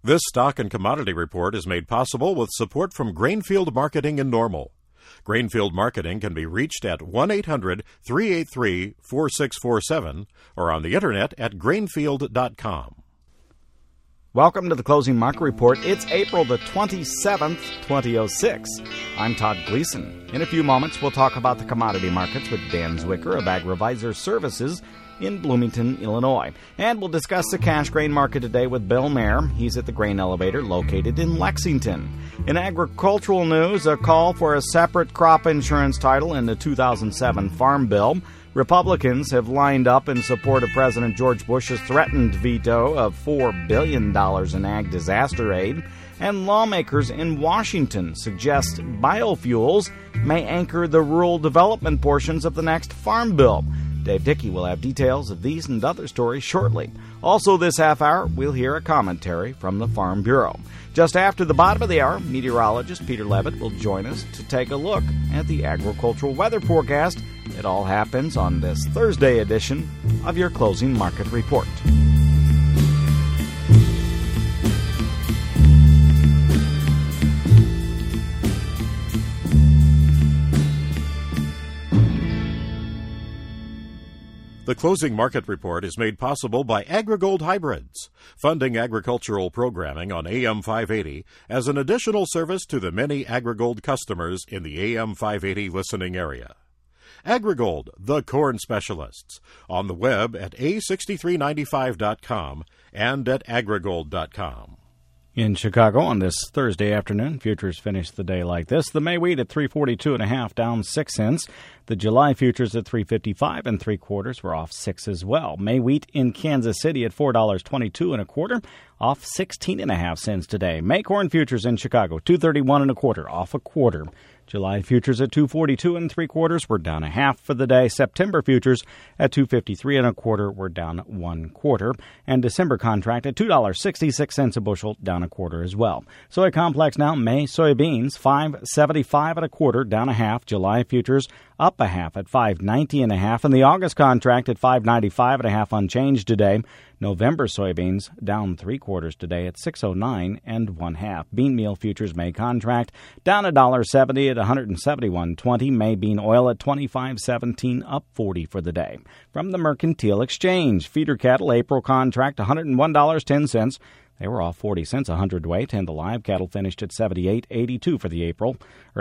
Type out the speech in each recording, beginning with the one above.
This stock and commodity report is made possible with support from Grainfield Marketing in Normal. Grainfield Marketing can be reached at 1-800-383-4647 or on the internet at grainfield.com. Welcome to the Closing Market Report. It's April the 27th, 2006. I'm Todd Gleason. In a few moments, we'll talk about the commodity markets with Dan Zwicker of AgriVisor Services in Bloomington, Illinois. And we'll discuss the cash grain market today with Bill Mayer. He's at the Grain Elevator located in Lexington. In agricultural news, a call for a separate crop insurance title in the 2007 Farm Bill. Republicans have lined up in support of President George Bush's threatened veto of $4 billion in ag disaster aid. And lawmakers in Washington suggest biofuels may anchor the rural development portions of the next Farm Bill. Dave Dickey will have details of these and other stories shortly. Also this half hour, we'll hear a commentary from the Farm Bureau. Just after the bottom of the hour, meteorologist Peter Levitt will join us to take a look at the agricultural weather forecast. It all happens on this Thursday edition of your Closing Market Report. The Closing Market Report is made possible by AgriGold Hybrids, funding agricultural programming on AM 580 as an additional service to the many AgriGold customers in the AM 580 listening area. AgriGold, the corn specialists, on the web at a6395.com and at agrigold.com. In Chicago on this Thursday afternoon, futures finished the day like this. The May wheat at 342.5, down 6 cents. The July futures at 355 3/4 were off 6 as well. May wheat in Kansas City at $4.22 1/4, off 16.5 cents today. May corn futures in Chicago 231 1/4, off 1/4. July futures at 242 3/4 were down 1/2 for the day. September futures at 253 1/4 were down 1/4, and December contract at $2.66 a bushel, down 1/4 as well. Soy complex now, May soybeans 575 1/4, down 1/2. July futures up 1/2 at 590 1/2, and the August contract at 595 1/2 unchanged today. November soybeans down 3/4 today at 609 1/2. Bean meal futures May contract down $1.70 at 171.20. May bean oil at 25.17, up 40 for the day. From the Mercantile Exchange, feeder cattle April contract $101.10. They were off 40 cents a hundredweight, and the live cattle finished at 78.82 for the April, or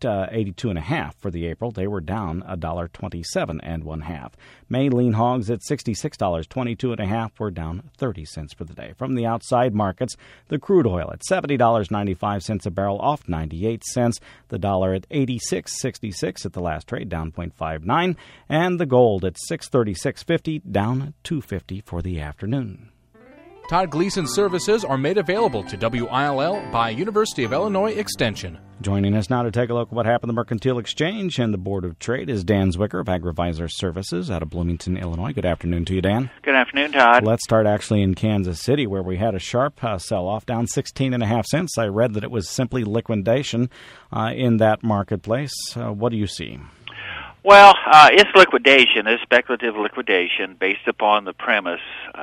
82 and a half for the April. They were down $1.27 1/2. May lean hogs at $66.22 1/2 were down 30 cents for the day. From the outside markets, the crude oil at $70.95 a barrel, off 98 cents. The dollar at 86.66 at the last trade, down 0.59, and the gold at $636.50, down 2.50 for the afternoon. Todd Gleason services are made available to WILL by University of Illinois Extension. Joining us now to take a look at what happened at the Mercantile Exchange and the Board of Trade is Dan Zwicker of AgriVisor Services out of Bloomington, Illinois. Good afternoon to you, Dan. Good afternoon, Todd. Let's start actually in Kansas City, where we had a sharp sell-off, down 16.5 cents. I read that it was simply liquidation in that marketplace. What do you see? Well, it's liquidation. It's speculative liquidation based upon the premise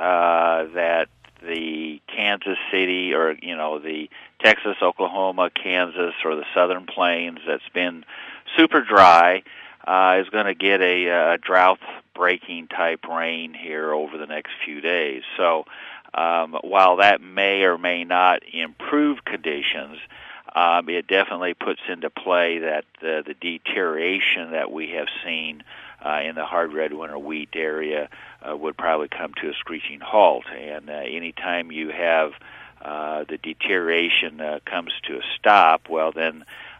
that the Kansas City, or the Texas, Oklahoma, Kansas, or the Southern Plains that's been super dry is going to get a drought-breaking type rain here over the next few days. So while that may or may not improve conditions, it definitely puts into play that the deterioration that we have seen in the hard red winter wheat area would probably come to a screeching halt. And anytime you have the deterioration comes to a stop, well then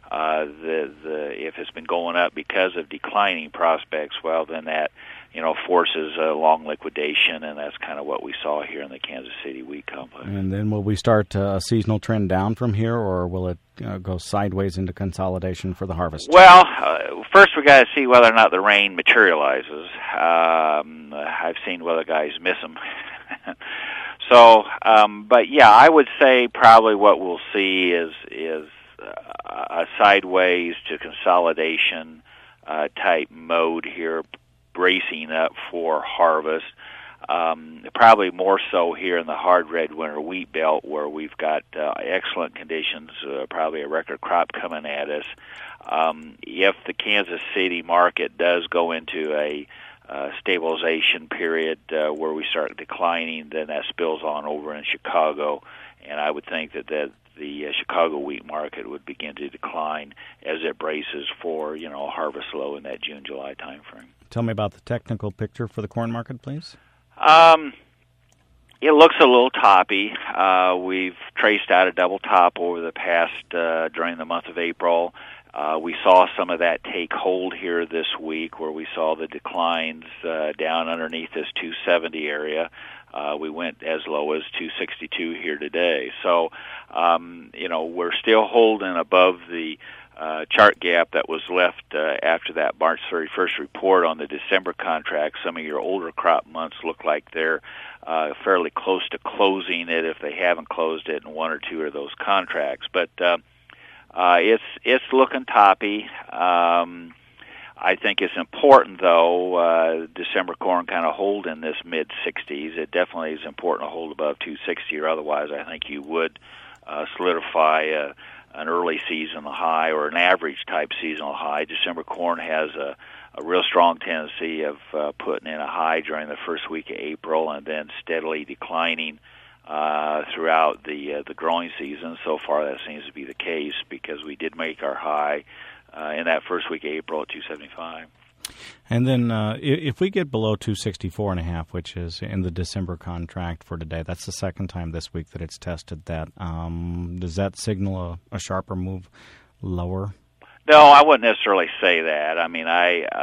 if it's been going up because of declining prospects, well then that forces a long liquidation, and that's kind of what we saw here in the Kansas City Wheat Complex. And then will we start a seasonal trend down from here, or will it go sideways into consolidation for the harvest? Well, first we got to see whether or not the rain materializes. I've seen weather guys miss them. So, but yeah, I would say probably what we'll see is a sideways to consolidation type mode here, bracing up for harvest. Probably more so here in the hard red winter wheat belt, where we've got excellent conditions, probably a record crop coming at us. If the Kansas City market does go into a stabilization period where we start declining, then that spills on over in Chicago, and I would think that the Chicago wheat market would begin to decline as it braces for a harvest low in that June-July time frame. Tell me about the technical picture for the corn market, please. It looks a little toppy. We've traced out a double top over the past during the month of April. We saw some of that take hold here this week, where we saw the declines down underneath this 270 area. We went as low as 262 here today. So, we're still holding above the chart gap that was left after that March 31st report on the December contract. Some of your older crop months look like they're fairly close to closing it if they haven't closed it in one or two of those contracts. But it's looking toppy. I think it's important, though, December corn kind of hold in this mid-60s. It definitely is important to hold above 260, or otherwise I think you would solidify an early seasonal high or an average type seasonal high. December corn has a real strong tendency of putting in a high during the first week of April and then steadily declining throughout the growing season. So far that seems to be the case, because we did make our high in that first week of April at 275. And then if we get below 264.5, which is in the December contract for today, that's the second time this week that it's tested that. Does that signal a sharper move lower? No, I wouldn't necessarily say that. I mean,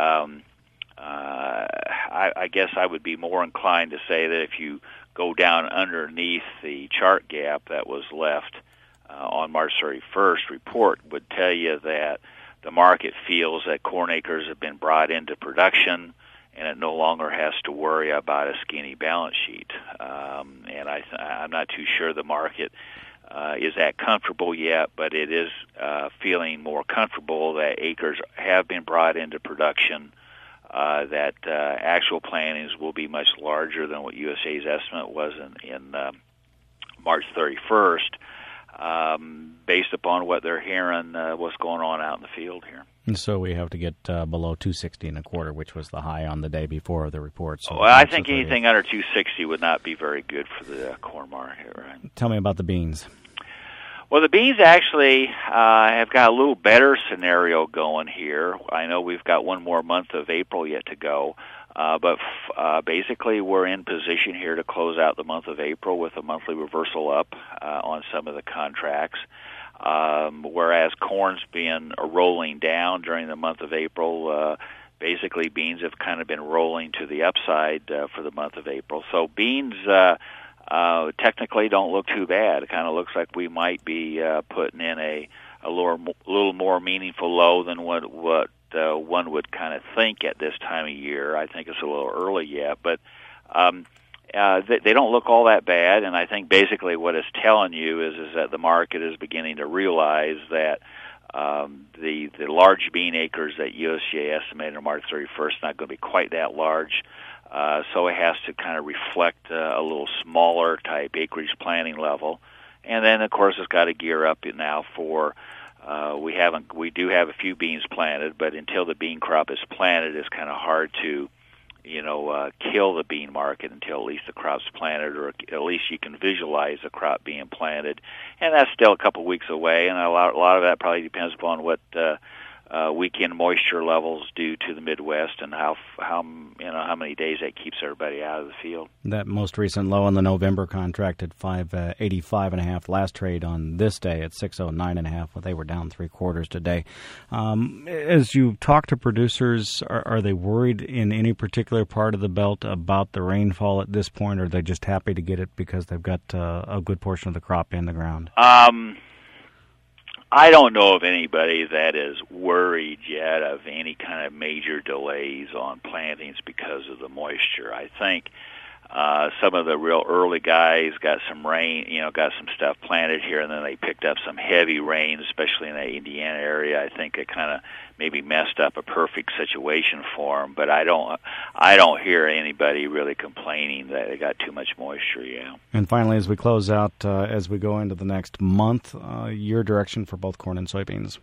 I guess I would be more inclined to say that if you go down underneath the chart gap that was left on March 31st report, would tell you that the market feels that corn acres have been brought into production, and it no longer has to worry about a skinny balance sheet. And I'm not too sure the market is that comfortable yet, but it is feeling more comfortable that acres have been brought into production, that actual plantings will be much larger than what USDA's estimate was in March 31st. Based upon what they're hearing, what's going on out in the field here. And so we have to get below 260.25, which was the high on the day before the report. So well, I think anything under 260 would not be very good for the corn market, right? Tell me about the beans. Well, the beans actually have got a little better scenario going here. I know we've got one more month of April yet to go. But basically, we're in position here to close out the month of April with a monthly reversal up on some of the contracts, whereas corn's been rolling down during the month of April. Basically, beans have kind of been rolling to the upside for the month of April. So beans technically don't look too bad. It kind of looks like we might be putting in a little more meaningful low than what one would kind of think at this time of year. I think it's a little early yet, but they don't look all that bad, and I think basically what it's telling you is that the market is beginning to realize that the large bean acres that USDA estimated on March 31st is not going to be quite that large, so it has to kind of reflect a little smaller type acreage planting level, and then of course it's got to gear up now for we do have a few beans planted, but until the bean crop is planted, it's kind of hard to, kill the bean market until at least the crop's planted, or at least you can visualize the crop being planted. And that's still a couple weeks away, and a lot of that probably depends upon what weekend moisture levels do to the Midwest and how many days that keeps everybody out of the field. That most recent low on the November contract at 585.5, last trade on this day at 609.5. Well, they were down 3/4 today. As you talk to producers, are they worried in any particular part of the belt about the rainfall at this point, or are they just happy to get it because they've got a good portion of the crop in the ground? I don't know of anybody that is worried yet of any kind of major delays on plantings because of the moisture. I think Some of the real early guys got some rain, got some stuff planted here, and then they picked up some heavy rain, especially in the Indiana area. I think it kind of maybe messed up a perfect situation for them. But I don't hear anybody really complaining that they got too much moisture. Yeah. And finally, as we close out, as we go into the next month, your direction for both corn and soybeans.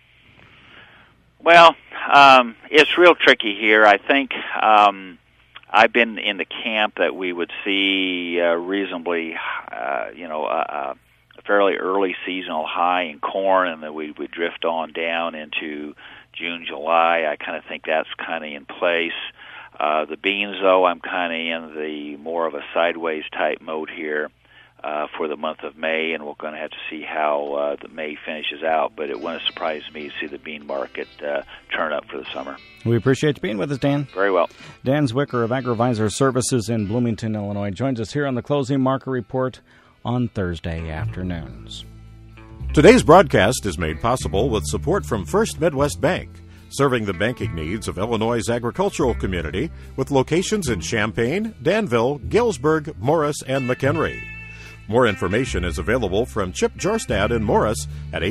Well, it's real tricky here. I think. I've been in the camp that we would see reasonably, a fairly early seasonal high in corn, and that we would drift on down into June, July. I kind of think that's kind of in place. The beans, though, I'm kind of in the more of a sideways type mode here for the month of May, and we're going to have to see how the May finishes out. But it wouldn't surprise me to see the bean market turn up for the summer. We appreciate you being with us, Dan. Very well. Dan Zwicker of AgriVisor Services in Bloomington, Illinois, joins us here on the Closing Market Report on Thursday afternoons. Today's broadcast is made possible with support from First Midwest Bank, serving the banking needs of Illinois' agricultural community with locations in Champaign, Danville, Galesburg, Morris, and McHenry. More information is available from Chip Jorstad in Morris at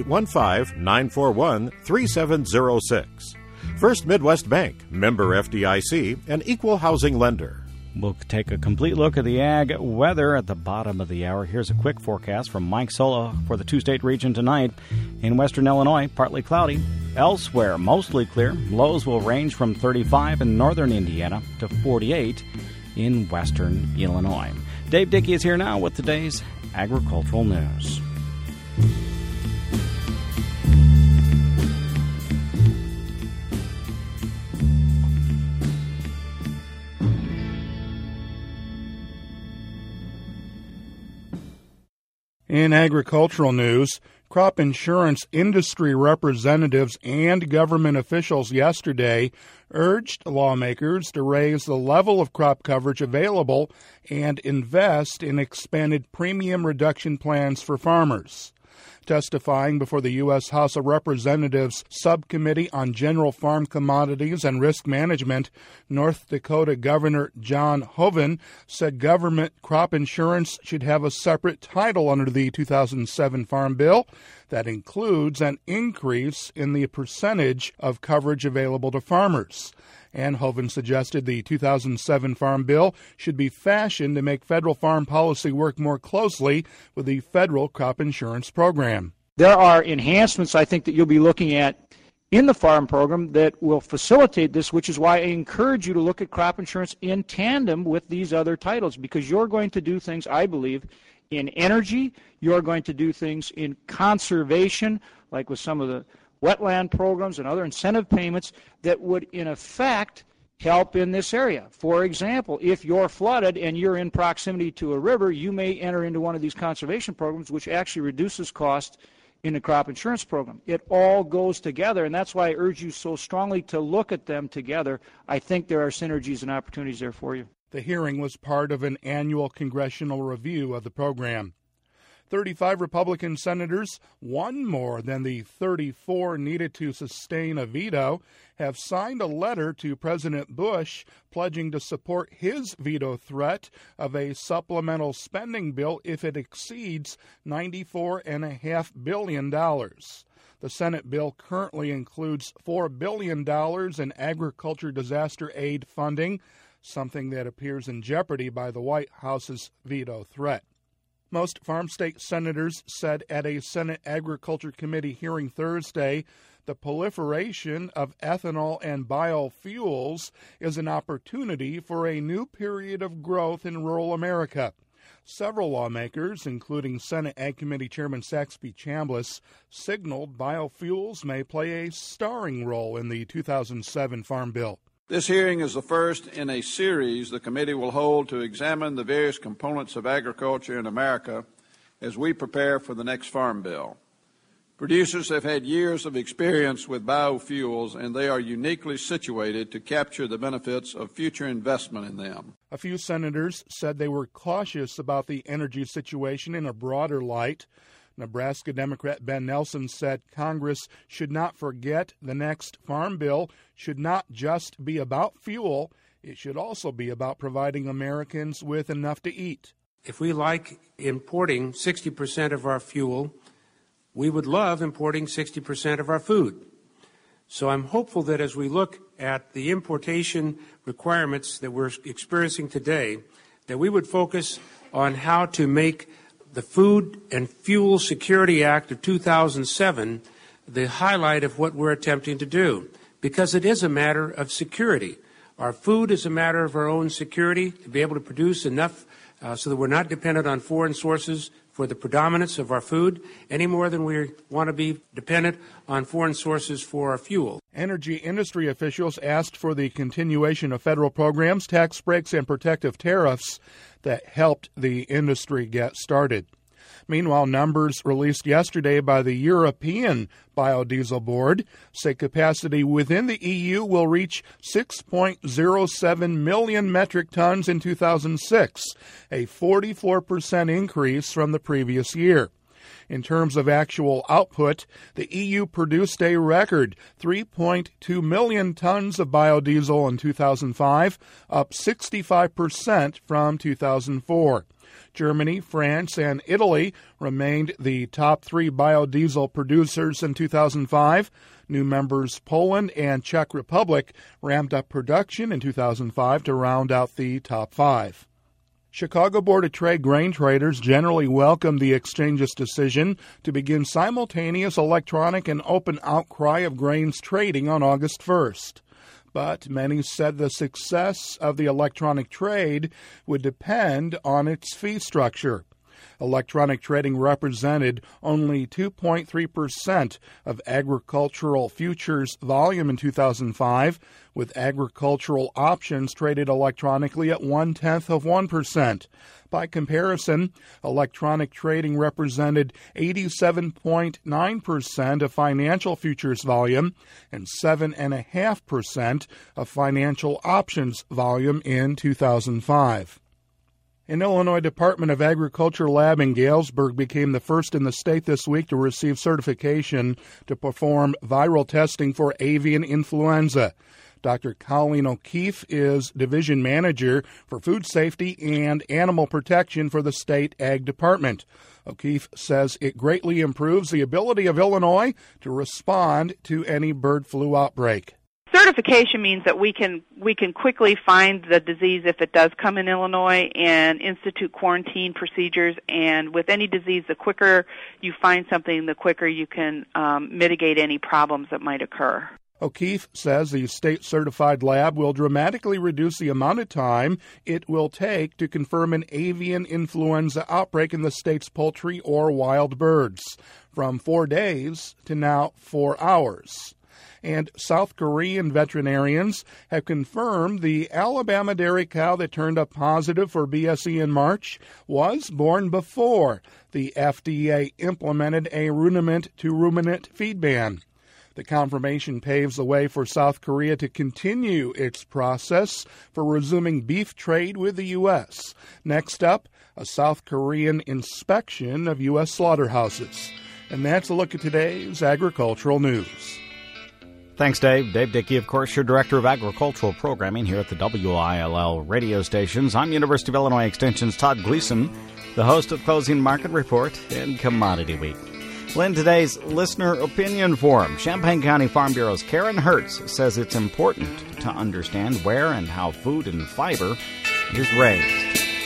815-941-3706. First Midwest Bank, member FDIC, and equal housing lender. We'll take a complete look at the ag weather at the bottom of the hour. Here's a quick forecast from Mike Sola for the two-state region tonight. In western Illinois, partly cloudy. Elsewhere, mostly clear. Lows will range from 35 in northern Indiana to 48 in western Illinois. Dave Dickey is here now with today's agricultural news. In agricultural news, crop insurance industry representatives and government officials yesterday urged lawmakers to raise the level of crop coverage available and invest in expanded premium reduction plans for farmers. Testifying before the U.S. House of Representatives Subcommittee on General Farm Commodities and Risk Management, North Dakota Governor John Hoeven said government crop insurance should have a separate title under the 2007 Farm Bill that includes an increase in the percentage of coverage available to farmers. And Hoeven suggested the 2007 Farm Bill should be fashioned to make federal farm policy work more closely with the federal crop insurance program. There are enhancements I think that you'll be looking at in the farm program that will facilitate this, which is why I encourage you to look at crop insurance in tandem with these other titles, because you're going to do things, I believe, in energy, you're going to do things in conservation, like with some of the wetland programs and other incentive payments that would, in effect, help in this area. For example, if you're flooded and you're in proximity to a river, you may enter into one of these conservation programs, which actually reduces cost in the crop insurance program. It all goes together, and that's why I urge you so strongly to look at them together. I think there are synergies and opportunities there for you. The hearing was part of an annual congressional review of the program. 35 Republican senators, one more than the 34 needed to sustain a veto, have signed a letter to President Bush pledging to support his veto threat of a supplemental spending bill if it exceeds $94.5 billion. The Senate bill currently includes $4 billion in agriculture disaster aid funding, something that appears in jeopardy by the White House's veto threat. Most farm state senators said at a Senate Agriculture Committee hearing Thursday the proliferation of ethanol and biofuels is an opportunity for a new period of growth in rural America. Several lawmakers, including Senate Ag Committee Chairman Saxby Chambliss, signaled biofuels may play a starring role in the 2007 Farm Bill. This hearing is the first in a series the committee will hold to examine the various components of agriculture in America as we prepare for the next Farm Bill. Producers have had years of experience with biofuels, and they are uniquely situated to capture the benefits of future investment in them. A few senators said they were cautious about the energy situation in a broader light. Nebraska Democrat Ben Nelson said Congress should not forget the next Farm Bill should not just be about fuel. It should also be about providing Americans with enough to eat. If we like importing 60% of our fuel, we would love importing 60% of our food. So I'm hopeful that as we look at the importation requirements that we're experiencing today, that we would focus on how to make the Food and Fuel Security Act of 2007 the highlight of what we're attempting to do, because it is a matter of security. Our food is a matter of our own security, to be able to produce enough so that we're not dependent on foreign sources for the predominance of our food any more than we want to be dependent on foreign sources for our fuel. Energy industry officials asked for the continuation of federal programs, tax breaks, and protective tariffs that helped the industry get started. Meanwhile, numbers released yesterday by the European Biodiesel Board say capacity within the EU will reach 6.07 million metric tons in 2006, a 44% increase from the previous year. In terms of actual output, the EU produced a record 3.2 million tons of biodiesel in 2005, up 65% from 2004. Germany, France, and Italy remained the top three biodiesel producers in 2005. New members Poland and Czech Republic ramped up production in 2005 to round out the top five. Chicago Board of Trade grain traders generally welcomed the exchange's decision to begin simultaneous electronic and open outcry of grains trading on August 1st. But many said the success of the electronic trade would depend on its fee structure. Electronic trading represented only 2.3% of agricultural futures volume in 2005, with agricultural options traded electronically at 0.1%. By comparison, electronic trading represented 87.9% of financial futures volume and 7.5% of financial options volume in 2005. An Illinois Department of Agriculture lab in Galesburg became the first in the state this week to receive certification to perform viral testing for avian influenza. Dr. Colleen O'Keefe is Division Manager for Food Safety and Animal Protection for the State Ag Department. O'Keefe says it greatly improves the ability of Illinois to respond to any bird flu outbreak. Certification means that we can quickly find the disease if it does come in Illinois and institute quarantine procedures. And with any disease, the quicker you find something, the quicker you can mitigate any problems that might occur. O'Keefe says the state-certified lab will dramatically reduce the amount of time it will take to confirm an avian influenza outbreak in the state's poultry or wild birds, from 4 days to now 4 hours. And South Korean veterinarians have confirmed the Alabama dairy cow that turned up positive for BSE in March was born before the FDA implemented a ruminant-to-ruminant feed ban. The confirmation paves the way for South Korea to continue its process for resuming beef trade with the U.S. Next up, a South Korean inspection of U.S. slaughterhouses. And that's a look at today's agricultural news. Thanks, Dave. Dave Dickey, of course, your Director of Agricultural Programming here at the WILL radio stations. I'm University of Illinois Extension's Todd Gleason, the host of Closing Market Report and Commodity Week. Well, in today's Listener Opinion Forum, Champaign County Farm Bureau's Karen Hertz says it's important to understand where and how food and fiber is raised.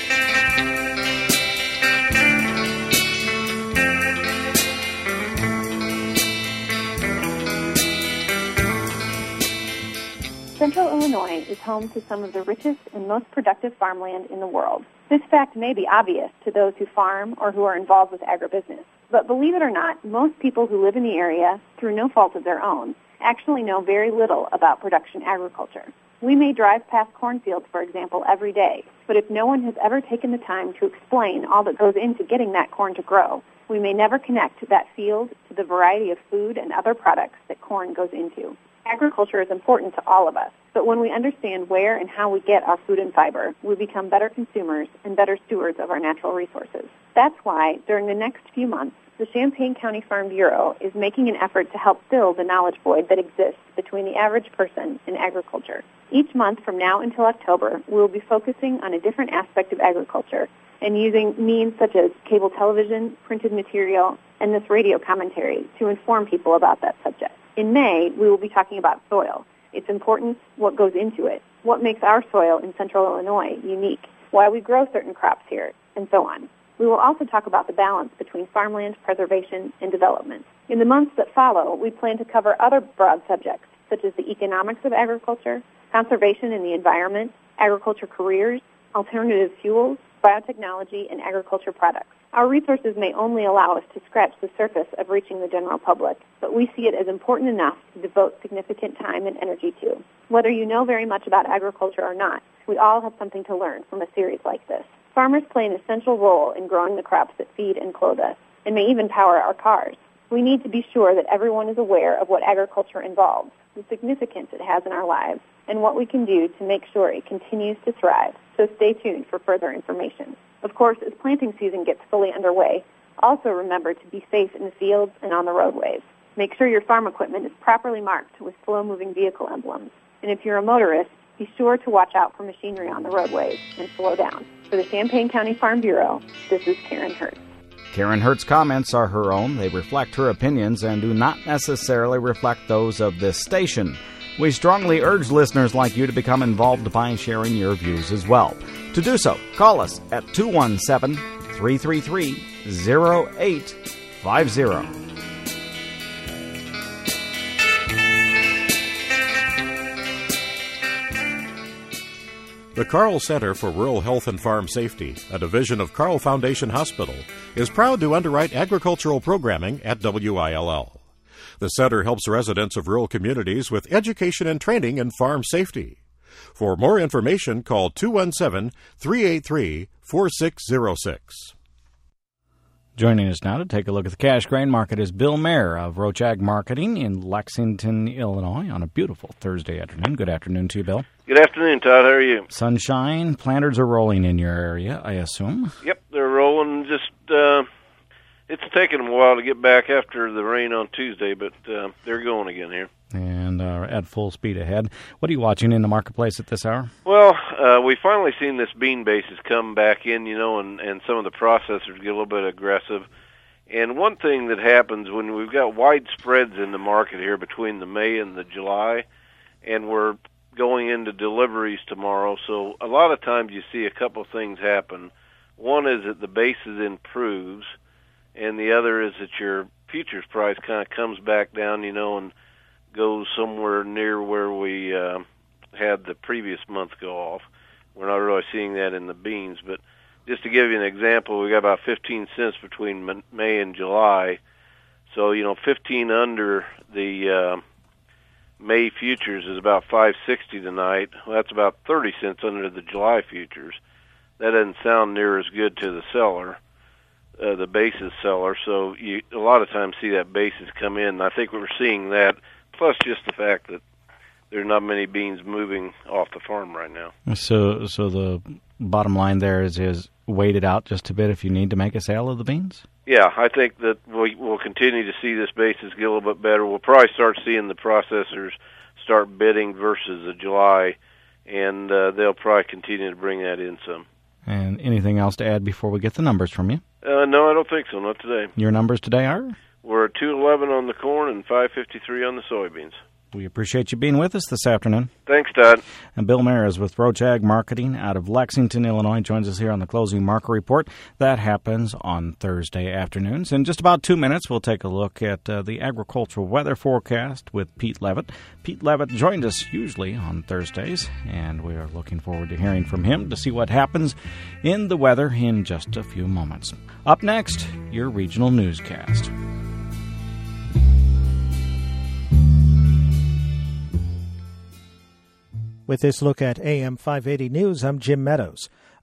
Central Illinois is home to some of the richest and most productive farmland in the world. This fact may be obvious to those who farm or who are involved with agribusiness. But believe it or not, most people who live in the area, through no fault of their own, actually know very little about production agriculture. We may drive past cornfields, for example, every day, but if no one has ever taken the time to explain all that goes into getting that corn to grow, we may never connect that field to the variety of food and other products that corn goes into. Agriculture is important to all of us. But when we understand where and how we get our food and fiber, we become better consumers and better stewards of our natural resources. That's why, during the next few months, the Champaign County Farm Bureau is making an effort to help fill the knowledge void that exists between the average person and agriculture. Each month from now until October, we will be focusing on a different aspect of agriculture and using means such as cable television, printed material, and this radio commentary to inform people about that subject. In May, we will be talking about soil, its importance, what goes into it, what makes our soil in central Illinois unique, why we grow certain crops here, and so on. We will also talk about the balance between farmland preservation and development. In the months that follow, we plan to cover other broad subjects, such as the economics of agriculture, conservation in the environment, agriculture careers, alternative fuels, biotechnology, and agriculture products. Our resources may only allow us to scratch the surface of reaching the general public, but we see it as important enough to devote significant time and energy to. Whether you know very much about agriculture or not, we all have something to learn from a series like this. Farmers play an essential role in growing the crops that feed and clothe us, and may even power our cars. We need to be sure that everyone is aware of what agriculture involves, the significance it has in our lives, and what we can do to make sure it continues to thrive. So stay tuned for further information. Of course, as planting season gets fully underway, also remember to be safe in the fields and on the roadways. Make sure your farm equipment is properly marked with slow-moving vehicle emblems. And if you're a motorist, be sure to watch out for machinery on the roadways and slow down. For the Champaign County Farm Bureau, this is Karen Hertz. Karen Hertz's comments are her own. They reflect her opinions and do not necessarily reflect those of this station. We strongly urge listeners like you to become involved by sharing your views as well. To do so, call us at 217-333-0850. The Carl Center for Rural Health and Farm Safety, a division of Carl Foundation Hospital, is proud to underwrite agricultural programming at WILL. The center helps residents of rural communities with education and training in farm safety. For more information, call 217-383-4606. Joining us now to take a look at the cash grain market is Bill Mayer of Roach Ag Marketing in Lexington, Illinois, on a beautiful Thursday afternoon. Good afternoon to you, Bill. Good afternoon, Todd. How are you? Sunshine. Planters are rolling in your area, I assume. Yep, they're rolling. Just it's taken them a while to get back after the rain on Tuesday, but they're going again here. And at full speed ahead. What are you watching in the marketplace at this hour? Well, we finally seen this bean basis come back in, and some of the processors get a little bit aggressive. And one thing that happens when we've got wide spreads in the market here between the May and the July, and we're going into deliveries tomorrow, so a lot of times you see a couple things happen. One is that the basis improves, and the other is that your futures price kind of comes back down, and goes somewhere near where we had the previous month go off. We're not really seeing that in the beans, but just to give you an example, we got about 15 cents between May and July. So, 15 under the May futures is about $5.60 tonight. Well, that's about 30 cents under the July futures. That doesn't sound near as good to the seller, the basis seller. So you a lot of times see that basis come in. I think we're seeing that, plus just the fact that there's not many beans moving off the farm right now. So the bottom line there is wait it out just a bit if you need to make a sale of the beans? Yeah, I think that we'll continue to see this basis get a little bit better. We'll probably start seeing the processors start bidding versus the July, and they'll probably continue to bring that in some. And anything else to add before we get the numbers from you? No, I don't think so. Not today. Your numbers today are? We're at 211 on the corn and 553 on the soybeans. We appreciate you being with us this afternoon. Thanks, Todd. And Bill Mayer is with Roach Ag Marketing out of Lexington, Illinois. Joins us here on the Closing Market Report. That happens on Thursday afternoons. In just about 2 minutes, we'll take a look at the agricultural weather forecast with Pete Levitt. Pete Levitt joined us usually on Thursdays, and we are looking forward to hearing from him to see what happens in the weather in just a few moments. Up next, your regional newscast. With this look at AM 580 News, I'm Jim Meadows.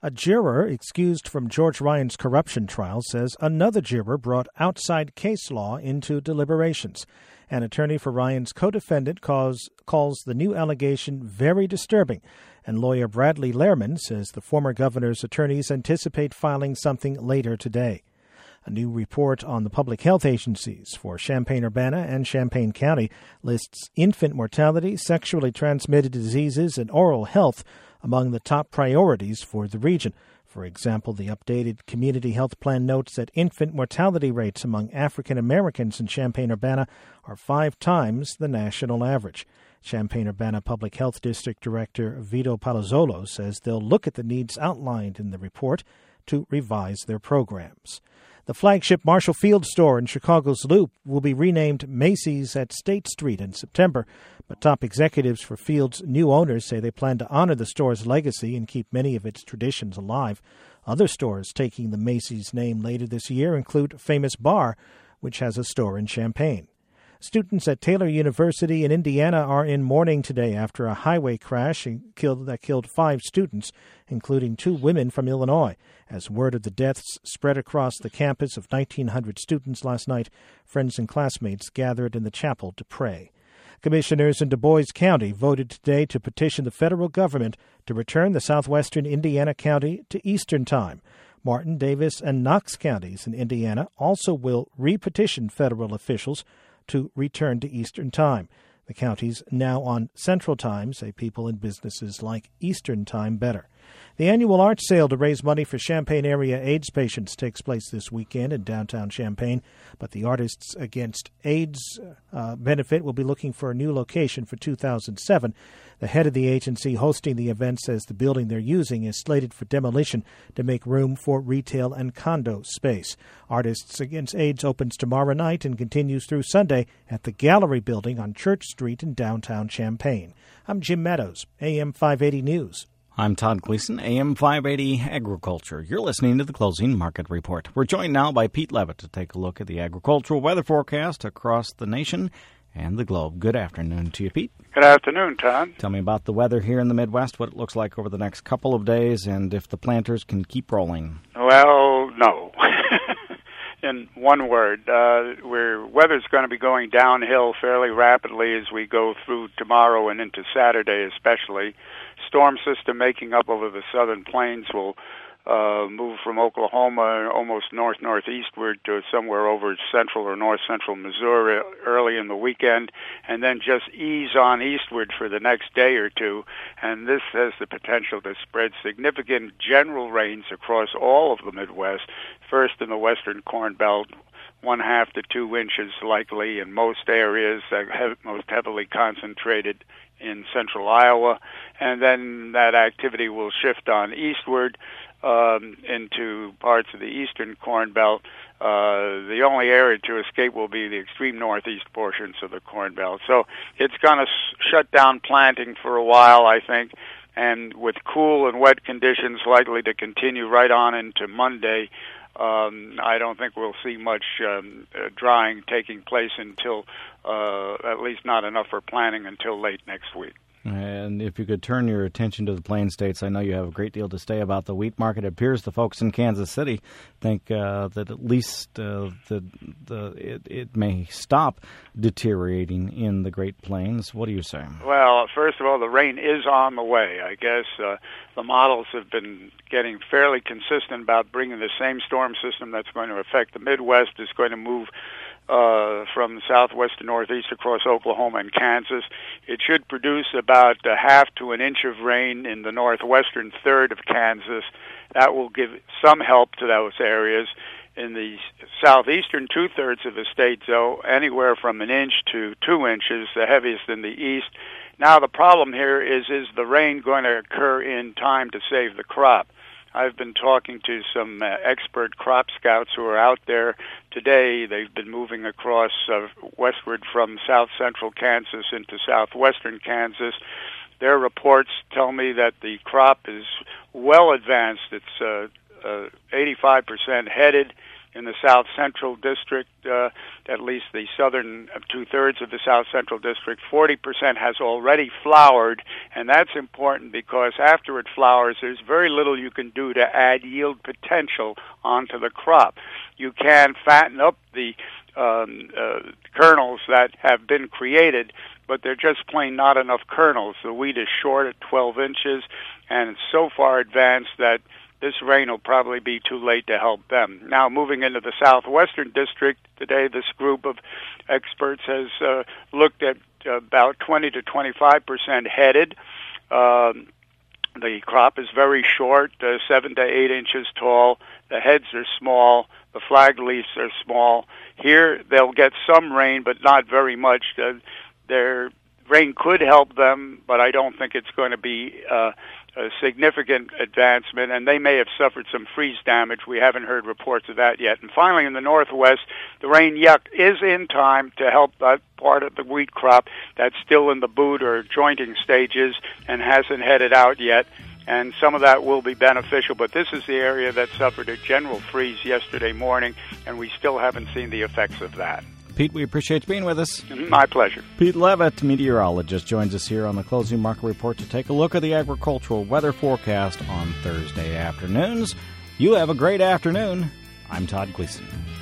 A juror excused from George Ryan's corruption trial says another juror brought outside case law into deliberations. An attorney for Ryan's co-defendant calls the new allegation very disturbing, and lawyer Bradley Lehrman says the former governor's attorneys anticipate filing something later today. A new report on the public health agencies for Champaign-Urbana and Champaign County lists infant mortality, sexually transmitted diseases, and oral health among the top priorities for the region. For example, the updated Community Health Plan notes that infant mortality rates among African Americans in Champaign-Urbana are 5 times the national average. Champaign-Urbana Public Health District Director Vito Palazzolo says they'll look at the needs outlined in the report to revise their programs. The flagship Marshall Field store in Chicago's Loop will be renamed Macy's at State Street in September, but top executives for Field's new owners say they plan to honor the store's legacy and keep many of its traditions alive. Other stores taking the Macy's name later this year include Famous Bar, which has a store in Champaign. Students at Taylor University in Indiana are in mourning today after a highway crash that killed 5 students, including 2 women from Illinois. As word of the deaths spread across the campus of 1,900 students last night, friends and classmates gathered in the chapel to pray. Commissioners in Du Bois County voted today to petition the federal government to return the southwestern Indiana county to Eastern Time. Martin, Davis, and Knox counties in Indiana also will re-petition federal officials to return to Eastern Time. The counties now on Central Time say people and businesses like Eastern Time better. The annual art sale to raise money for Champaign area AIDS patients takes place this weekend in downtown Champaign, but the Artists Against AIDS benefit will be looking for a new location for 2007. The head of the agency hosting the event says the building they're using is slated for demolition to make room for retail and condo space. Artists Against AIDS opens tomorrow night and continues through Sunday at the Gallery Building on Church Street in downtown Champaign. I'm Jim Meadows, AM 580 News. I'm Todd Gleason, AM 580 Agriculture. You're listening to the Closing Market Report. We're joined now by Pete Levitt to take a look at the agricultural weather forecast across the nation and the globe. Good afternoon to you, Pete. Good afternoon, Todd. Tell me about the weather here in the Midwest, what it looks like over the next couple of days, and if the planters can keep rolling. Well, no. In one word, weather's going to be going downhill fairly rapidly as we go through tomorrow and into Saturday especially. Storm system making up over the southern plains will move from Oklahoma almost northeastward to somewhere over central or north-central Missouri early in the weekend, and then just ease on eastward for the next day or two. And this has the potential to spread significant general rains across all of the Midwest, first in the western Corn Belt, 1/2 to 2 inches likely in most areas, most heavily concentrated in central Iowa, and then that activity will shift on eastward into parts of the eastern Corn Belt. The only area to escape will be the extreme northeast portions of the Corn Belt. So it's going to shut down planting for a while, I think, and with cool and wet conditions likely to continue right on into Monday, I don't think we'll see much drying taking place until, at least not enough for planting until late next week. And if you could turn your attention to the Plain States, I know you have a great deal to say about the wheat market. It appears the folks in Kansas City think that at least it may stop deteriorating in the Great Plains. What do you say? Well, first of all, the rain is on the way. I guess the models have been getting fairly consistent about bringing the same storm system that's going to affect the Midwest is going to move from the southwest to northeast across Oklahoma and Kansas. It should produce about 1/2 to 1 inch of rain in the northwestern third of Kansas. That will give some help to those areas. In the southeastern 2/3 of the state, though, anywhere from 1 inch to 2 inches, the heaviest in the east. Now the problem here is the rain going to occur in time to save the crop? I've been talking to some expert crop scouts who are out there today. They've been moving across westward from south-central Kansas into southwestern Kansas. Their reports tell me that the crop is well advanced. It's 85% headed, In the South Central District, at least the southern two-thirds of the South Central District, 40% has already flowered, and that's important because after it flowers, there's very little you can do to add yield potential onto the crop. You can fatten up the kernels that have been created, but they're just plain not enough kernels. The wheat is short at 12 inches, and it's so far advanced that this rain will probably be too late to help them. Now, moving into the Southwestern District, today this group of experts has looked at about 20 to 25% headed. The crop is very short, 7 to 8 inches tall. The heads are small. The flag leaves are small. Here, they'll get some rain, but not very much. Their rain could help them, but I don't think it's going to be a significant advancement, and they may have suffered some freeze damage. We haven't heard reports of that yet. And finally, in the Northwest, the rain is in time to help that part of the wheat crop that's still in the boot or jointing stages and hasn't headed out yet. And some of that will be beneficial, but this is the area that suffered a general freeze yesterday morning, and we still haven't seen the effects of that. Pete, we appreciate you being with us. My pleasure. Pete Levitt, meteorologist, joins us here on the Closing Market Report to take a look at the agricultural weather forecast on Thursday afternoons. You have a great afternoon. I'm Todd Gleason.